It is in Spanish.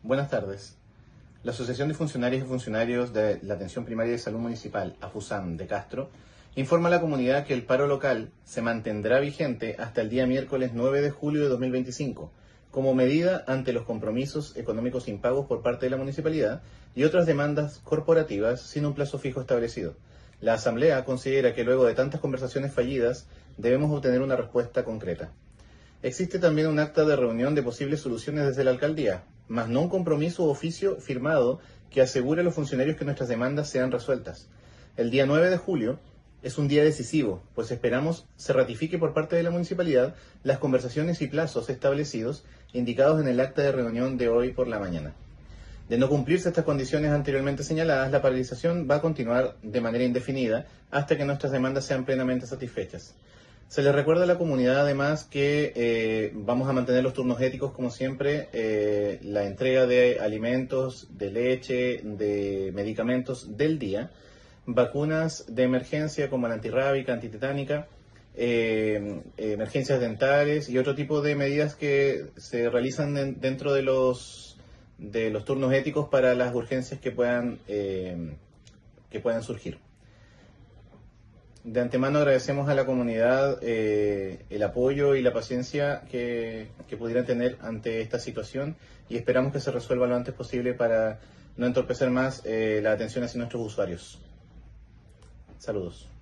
Buenas tardes. La Asociación de Funcionarios y Funcionarios de la Atención Primaria de Salud Municipal, AFUSAM, de Castro, informa a la comunidad que el paro local se mantendrá vigente hasta el día miércoles 9 de julio de 2025, como medida ante los compromisos económicos impagos por parte de la municipalidad y otras demandas corporativas sin un plazo fijo establecido. La Asamblea considera que luego de tantas conversaciones fallidas debemos obtener una respuesta concreta. Existe también un acta de reunión de posibles soluciones desde la alcaldía, mas no un compromiso u oficio firmado que asegure a los funcionarios que nuestras demandas sean resueltas. El día 9 de julio es un día decisivo, pues esperamos se ratifique por parte de la municipalidad las conversaciones y plazos establecidos indicados en el acta de reunión de hoy por la mañana. De no cumplirse estas condiciones anteriormente señaladas, la paralización va a continuar de manera indefinida hasta que nuestras demandas sean plenamente satisfechas. Se les recuerda a la comunidad además que vamos a mantener los turnos éticos como siempre, la entrega de alimentos, de leche, de medicamentos del día, vacunas de emergencia como la antirrábica, antitetánica, emergencias dentales y otro tipo de medidas que se realizan dentro de los turnos éticos para las urgencias que puedan surgir. De antemano agradecemos a la comunidad el apoyo y la paciencia que pudieran tener ante esta situación y esperamos que se resuelva lo antes posible para no entorpecer más la atención hacia nuestros usuarios. Saludos.